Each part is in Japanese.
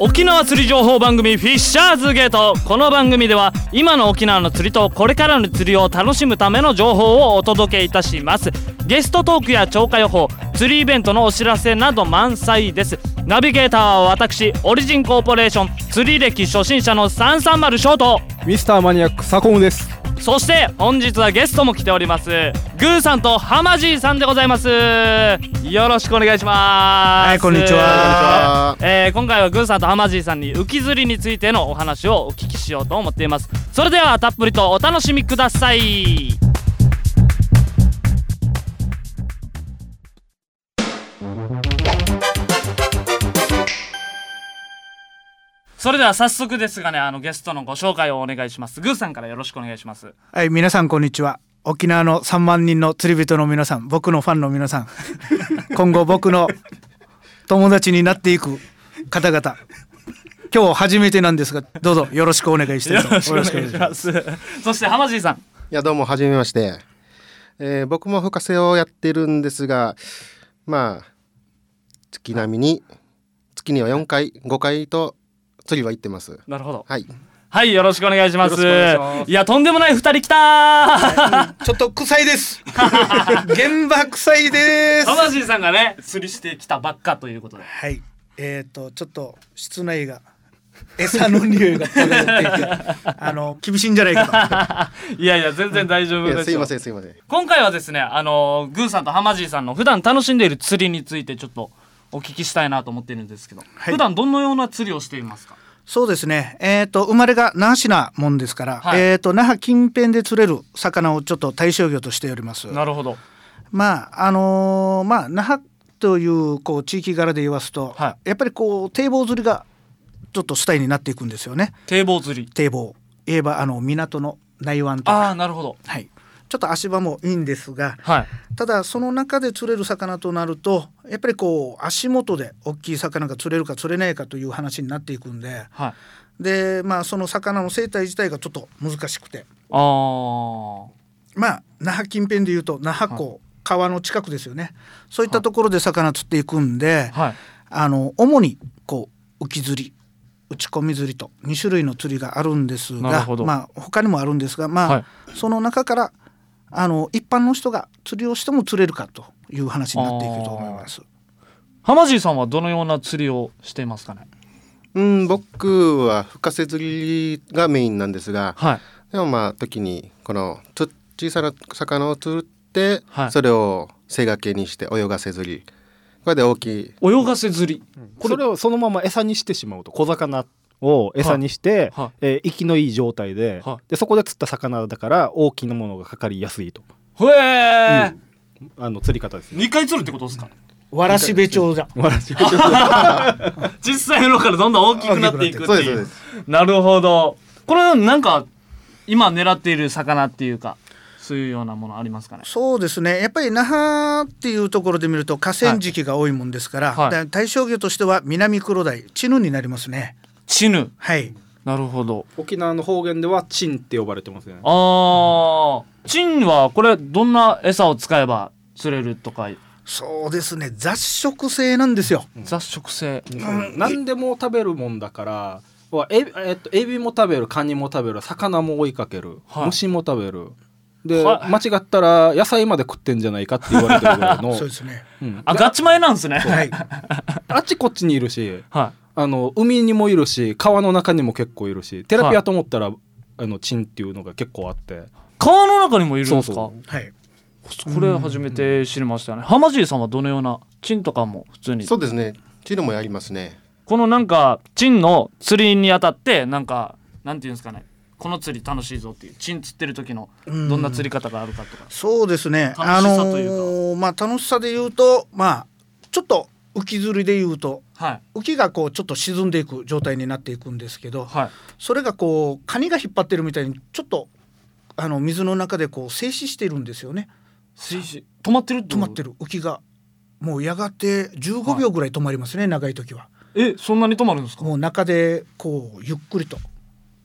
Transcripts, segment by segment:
沖縄釣り情報番組フィッシャーズゲート。この番組では今の沖縄の釣りとこれからの釣りを楽しむための情報をお届けいたします。ゲストトークや超過予報、釣りイベントのお知らせなど満載です。ナビゲーターは私オリジンコーポレーション釣り歴初心者の330ショート、 ミスターマニアックサコムです。 そして本日はゲストも来ております。グーさんとハマジーさんでございます。よろしくお願いします。 はい、こんにちは。 今回はグーさんとハマジーさんに浮き釣りについてのお話をお聞きしようと思っています。それではたっぷりとお楽しみください。それでは早速ですがね、ゲストのご紹介をお願いします。グーさんからよろしくお願いします。 はい、皆さんこんにちは。沖縄の3万人の釣り人の皆さん、僕のファンの皆さん今後僕の友達になっていく方々、今日初めてなんですが、どうぞよろしくお願いしてよろしくお願いします。そしてハマジーさん。 いや、どうも初めまして。僕も深瀬をやってるんですが、まあ月並みに月には4回5回と釣りは行ってます。 なるほど。 はいはい、よろしくお願いします。 いや、とんでもない2人来たちょっと臭いです現場臭いです。 ハマジーさんがね釣りしてきたばっかということで、 はい、ちょっと室内が餌の匂いが漂っていて厳しいんじゃないかといやいや全然大丈夫ですよ。 すいませんすいません。 今回はですね、グーさんとハマジーさんの普段楽しんでいる釣りについてちょっとお聞きしたいなと思ってるんですけど、 はい、 普段どのような釣りをしていますか？ そうですね、生まれが那覇市なもんですから、 はい、 那覇近辺で釣れる魚をちょっと対象魚としております。 なるほど。 那覇という地域柄で言わすと、 はい、 やっぱり堤防釣りがちょっと主体になっていくんですよね。 堤防釣り、 堤防言えば港の内湾とか、 なるほど、 はい、ちょっと足場もいいんですが、 はい、 ただその中で釣れる魚となるとやっぱり足元で大きい魚が釣れるか釣れないかという話になっていくんで、 はい、 でその魚の生態自体がちょっと難しくて、那覇近辺でいうと那覇港、はい、川の近くですよね。そういったところで魚釣っていくんで、はい、主に浮き釣り、打ち込み釣りと2種類の釣りがあるんですが、他にもあるんですが、はい、その中から一般の人が釣りをしても釣れるかという話になっていくと思います。 ハマジーさんはどのような釣りをしていますかね？ 僕は深瀬釣りがメインなんですが、はい、でも時にこの小さな魚を釣って、はい、それを背掛けにして泳がせ釣り、これで大きい泳がせ釣り、 それをそのまま餌にしてしまうと、小魚を餌にして、生きのいい状態で、でそこで釣った魚だから大きなものがかかりやすいとへえ、 釣り方です、ね、 2回釣るってことですか？ わらしべ長者小さいのからどんどん大きくなっていくっていう。なるほど。これなんか今狙っている魚っていうかそういうようなものありますかね？ そうですね、やっぱり那覇っていうところで見ると河川敷が多いもんですから、はい、対象魚としては南黒鯛、チヌになりますね。 チヌ、 はい、 なるほど。 沖縄の方言ではチンって呼ばれてますね。 チンはこれどんな餌を使えば釣れるとか？ そうですね、雑食性なんですよ、 雑食性、 何でも食べるもんだからエビも食べる、カニも食べる、魚も追いかける、はい、虫も食べるで、間違ったら野菜まで食ってんじゃないかって言われてるぐらいのそうですね、 ガチ前なんですね、 はい、 あっちこっちにいるし、はい、海にもいるし川の中にも結構いるし、テラピアと思ったら、チンっていうのが結構あって、 川の中にもいるんですか？ そうはい、 これ初めて知りましたね。ハマジーさんはどのようなチンとかも普通に？ そうですね、チンもやりますね。 このなんかチンの釣りにあたってなんていうんですかね、この釣り楽しいぞっていう、チン釣ってる時のどんな釣り方があるかとか。 そうですね、 楽しさというか、 楽しさで言うとちょっと浮き釣りで言うと、はい、浮きがちょっと沈んでいく状態になっていくんですけど、はい、それがカニが引っ張ってるみたいにちょっと水の中で静止しているんですよね。 止まってる？ 止まってる。浮きがもうやがて15秒ぐらい止まりますね、長い時は。 そんなに止まるんですか？ もう中でゆっくりと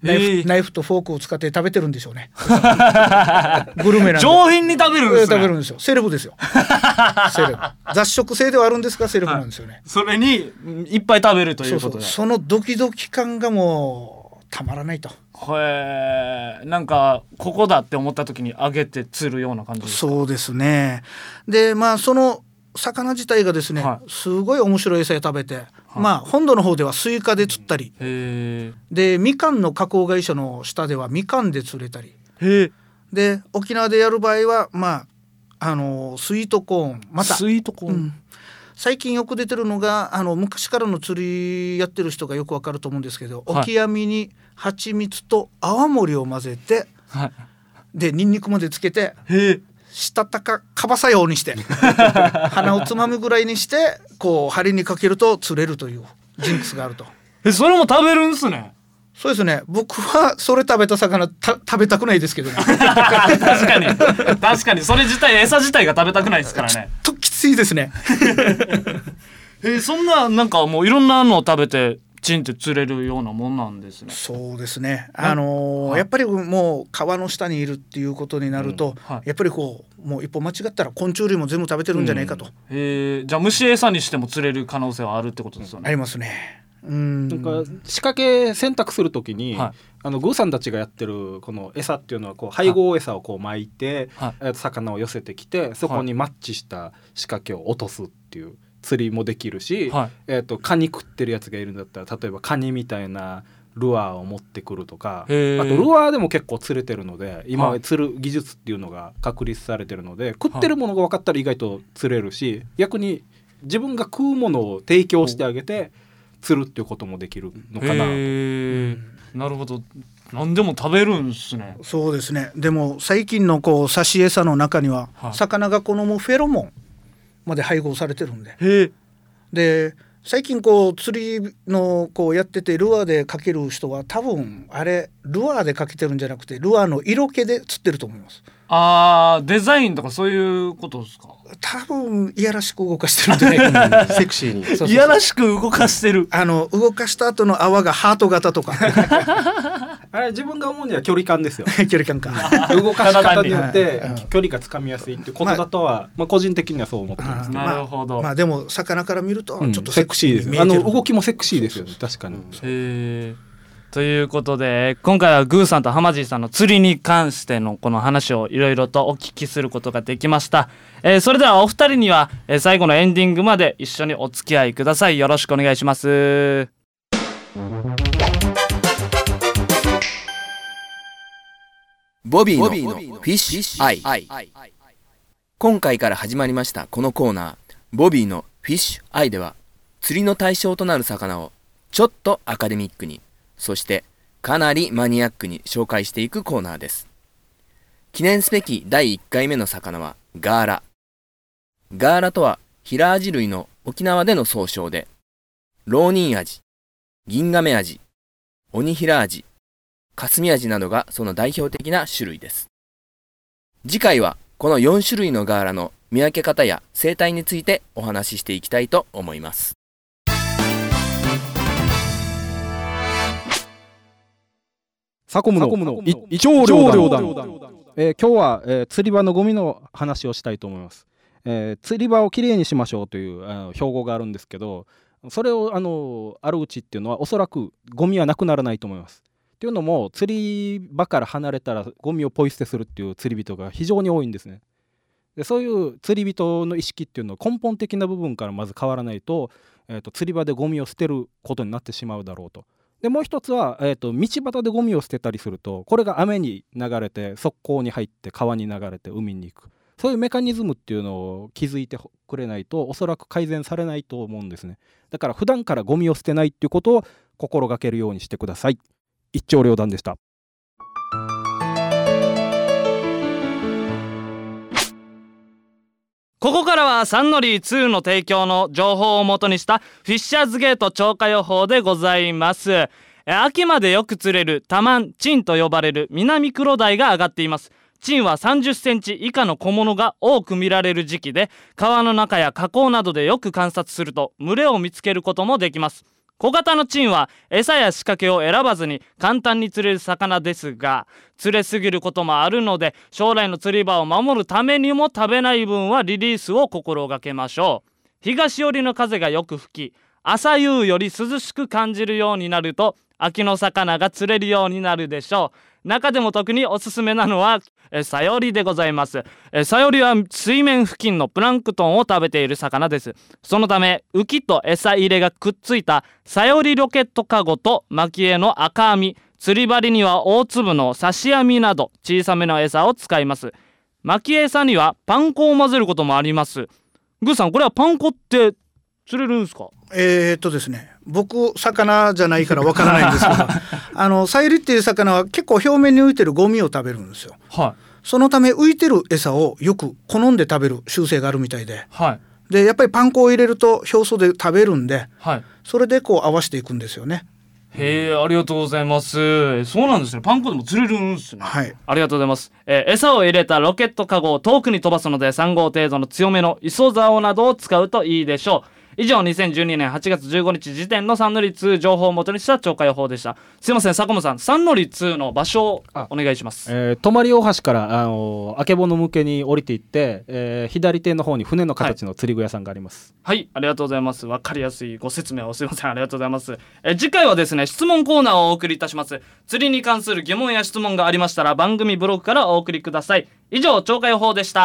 ナイフとフォークを使って食べてるんでしょうねグルメなんで上品に食べるんですね。 食べるんですよ。セレブですよセレブ雑食性ではあるんですがセレブなんですよね、 それにいっぱい食べるということで、 そのドキドキ感がもうたまらないと。 なんかここだって思った時に揚げて釣るような感じですか？ そうですね。でその魚自体がですね、すごい面白い餌を食べて、本土の方ではスイカで釣ったり、でみかんの加工会社の下ではみかんで釣れたり、で沖縄でやる場合はスイートコーン、またスイートコーン、 最近よく出てるのが昔からの釣りやってる人がよくわかると思うんですけど、オキアミに蜂蜜と泡盛を混ぜて、でニンニクまでつけて、したたかばさようにして鼻をつまむぐらいにしてこう針にかけると釣れるというジンクスがあると。 それも食べるんすね。 そうですね。僕はそれ食べた魚食べたくないですけどね確かにそれ自体餌自体が食べたくないですからね。 ちょっときついですねそんなんかもういろんなのを食べてチンって釣れるようなもんなんですね。 そうですね。やっぱりもう川の下にいるっていうことになると、やっぱりこうもう一歩間違ったら昆虫類も全部食べてるんじゃないかと、 じゃあ虫餌にしても釣れる可能性はあるってことですよね。 ありますね。 なんか仕掛け選択するときに、グーさんたちがやってるこの餌っていうのはこう配合餌をこう巻いて、魚を寄せてきてそこにマッチした仕掛けを落とすっていう釣りもできるし、カニ食ってるやつがいるんだったら例えばカニみたいなルアーを持ってくるとか、あとルアーでも結構釣れてるので今釣る技術っていうのが確立されてるので、食ってるものが分かったら意外と釣れるし、逆に自分が食うものを提供してあげて釣るっていうこともできるのかな。 なるほど。何でも食べるんですね。 そうですね。でも最近のこう刺し餌の中には、魚が好むフェロモンまで配合されてるんで、で最近こう釣りのこうやっててルアーでかける人は多分あれルアーでかけてるんじゃなくてルアーの色気で釣ってると思います。 デザインとかそういうことですか？ 多分いやらしく動かしてるんじゃないかなセクシーにいやらしく動かしてる。 動かした後の泡がハート型とかあれ自分が思うには距離感ですよ距離感か動かし方によって距離がつかみやすいっていうことだとは、個人的にはそう思ってます。 なるほど。 でも魚から見るとちょっとセクシーです。動きもセクシーですよね。確かに。 ということで今回はグーさんとハマジーさんの釣りに関してのこの話をいろいろとお聞きすることができました。それではお二人には最後のエンディングまで一緒にお付き合いください。よろしくお願いします。 ボビーのフィッシュアイ。今回から始まりましたこのコーナー、ボビーのフィッシュアイでは釣りの対象となる魚をちょっとアカデミックに、そしてかなりマニアックに紹介していくコーナーです。記念すべき第1回目の魚はガーラ。ガーラとはヒラアジ類の沖縄での総称で、ロウニンアジ、ギンガメアジ、オニヒラアジ、カスミアジなどがその代表的な種類です。次回はこの4種類のガーラの見分け方や生態についてお話ししていきたいと思います。 サコムの一丁両断。今日は、釣り場のゴミの話をしたいと思います。釣り場をきれいにしましょうという標語があるんですけど、それをあるうちっていうのはおそらくゴミはなくならないと思います。っていうのも釣り場から離れたらゴミをポイ捨てするっていう釣り人が非常に多いんですね。でそういう釣り人の意識っていうのは根本的な部分からまず変わらないと、釣り場でゴミを捨てることになってしまうだろうと。でもう一つは、道端でゴミを捨てたりするとこれが雨に流れて側溝に入って川に流れて海に行く、そういうメカニズムっていうのを気づいてくれないとおそらく改善されないと思うんですね。だから普段からゴミを捨てないっていうことを心がけるようにしてください。一丁両断でした。 ここからはサンノリー2の提供の情報を元にしたフィッシャーズゲート超過予報でございます。秋までよく釣れるタマン、チンと呼ばれる南クロダイが上がっています。チンは30センチ以下の小物が多く見られる時期で、川の中や河口などでよく観察すると群れを見つけることもできます。 小型のチンは餌や仕掛けを選ばずに簡単に釣れる魚ですが、釣れすぎることもあるので、将来の釣り場を守るためにも食べない分はリリースを心がけましょう。東寄りの風がよく吹き、朝夕より涼しく感じるようになると、秋の魚が釣れるようになるでしょう。中でも特におすすめなのはサヨリでございます。サヨリは水面付近のプランクトンを食べている魚です。そのため浮きと餌入れがくっついたサヨリロケットカゴと蒔絵の赤網、釣り針には大粒の刺し網など小さめの餌を使います。蒔絵餌にはパン粉を混ぜることもあります。グーさん、これはパン粉って釣れるんですか？ ですね、僕魚じゃないからわからないんですけどサヨリっていう魚は結構表面に浮いてるゴミを食べるんですよ。はい、そのため浮いてる餌をよく好んで食べる習性があるみたいで、はい、でやっぱりパン粉を入れると表層で食べるんで、はい、それでこう合わせていくんですよね。 へえ、ありがとうございます。そうなんですね。パン粉でも釣れるんですね。はい、ありがとうございます。餌を入れたロケットカゴを遠くに飛ばすので3号程度の強めの磯竿などを使うといいでしょう。以上、2012年8月15日時点の3のり2情報を元にした超過予報でした。すいません、坂本さん、3のり2の場所をお願いします。 泊大橋からあけぼの向けに降りていって、左手の方に船の形の釣り具屋さんがあります。 はい、ありがとうございます。わかりやすいご説明をすいません、ありがとうございます。次回はですね、質問コーナーをお送りいたします。釣りに関する疑問や質問がありましたら番組ブログからお送りください。以上、超過予報でした。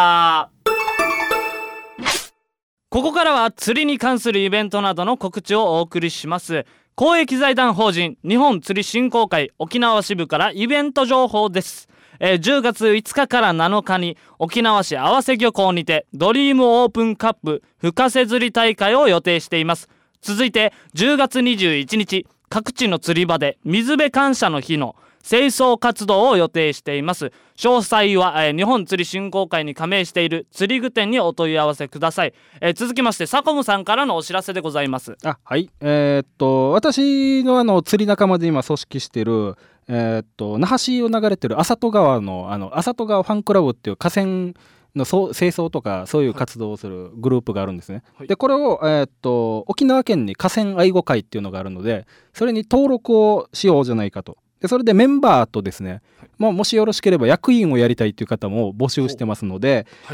ここからは釣りに関するイベントなどの告知をお送りします。公益財団法人日本釣り振興会沖縄支部からイベント情報です。10月5日から7日に沖縄市合わせ漁港にてドリームオープンカップ深瀬釣り大会を予定しています。続いて10月21日各地の釣り場で水辺感謝の日の清掃活動を予定しています。詳細は、日本釣り振興会に加盟している釣り具店にお問い合わせください。続きましてサコムさんからのお知らせでございます。 はい、私の釣り仲間で今組織している那覇市を流れてる浅戸川の浅戸川ファンクラブっていう河川の清掃とかそういう活動をするグループがあるんですね。はい、でこれを、沖縄県に河川愛護会っていうのがあるので、それに登録をしようじゃないかと。でそれでメンバーとですね、もしよろしければ役員をやりたいという方も募集してますので、はい、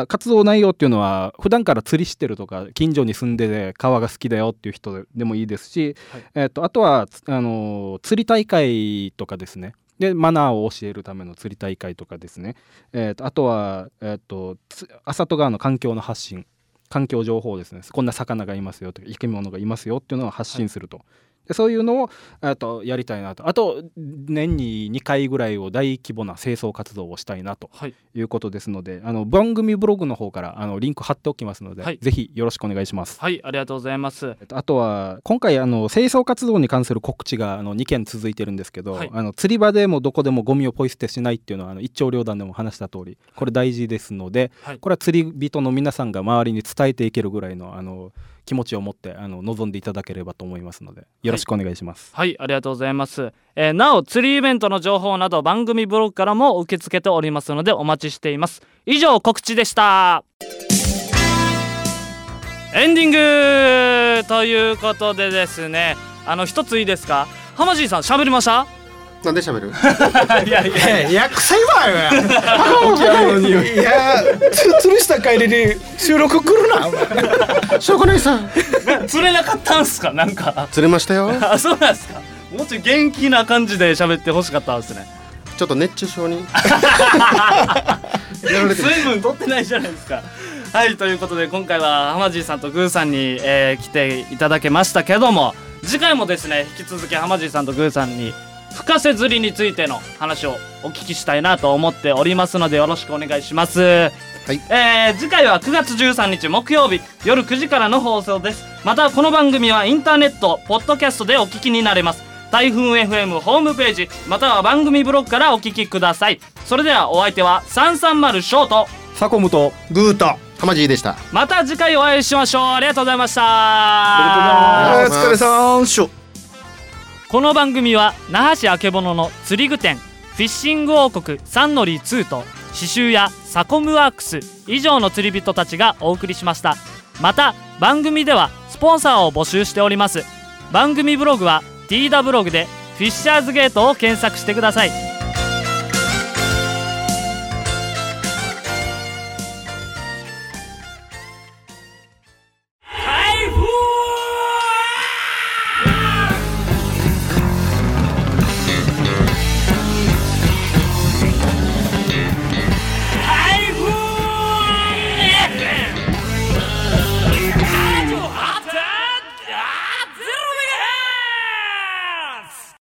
活動内容っていうのは普段から釣りしてるとか近所に住んでて川が好きだよっていう人でもいいですし、はい、あとは釣り大会とかですね、でマナーを教えるための釣り大会とかですね、あとは、浅戸川の環境の発信、環境情報ですね、こんな魚がいますよとか生き物がいますよっていうのを発信すると、はい、でそういうのをやりたいなと。あと年に2回ぐらいを大規模な清掃活動をしたいなということですので、番組ブログの方からリンク貼っておきますので、はい、ぜひよろしくお願いします。 はい、ありがとうございます。 あとは今回清掃活動に関する告知が2件続いてるんですけど、はい、釣り場でもどこでもゴミをポイ捨てしないっていうのは一長両断でも話した通りこれ大事ですので、はい、これは釣り人の皆さんが周りに伝えていけるぐらいの気持ちを持って望んでいただければと思いますのでよろしくお願いします。 はい、はい、ありがとうございます。なお釣りイベントの情報など番組ブログからも受け付けておりますのでお待ちしています。以上告知でした。エンディングということでですね、一ついいですか、浜地さん喋りました？ なんで喋る？ いや臭いわよ。いや釣りした帰りに収録来るな。 しょうがないさ。 釣れなかったんすか？なんか釣れましたよ。 あ、そうなんですか。もうちょい元気な感じで喋ってほしかったんですね。 ちょっと熱中症に水分取ってないじゃないですか。はい、ということで今回は浜地さんとグーさんに、来ていただけましたけども、次回もですね引き続き浜地さんとグーさんに深瀬釣りについての話をお聞きしたいなと思っておりますのでよろしくお願いします。はい、次回は9月13日木曜日夜9時からの放送です。またこの番組はインターネットポッドキャストでお聞きになれます。台風 FM ホームページまたは番組ブログからお聞きください。それではお相手は330ショートサコムとグーと浜地でした。 また次回お会いしましょう。ありがとうございました。 お疲れさんしょ。 この番組は那覇市あけぼのの釣り具店フィッシング王国サンノリ2と刺繍やサコムワークス以上の釣り人たちがお送りしました。また番組ではポンサーを募集しております。番組ブログは TW ブログでフィッシャーズゲートを検索してください。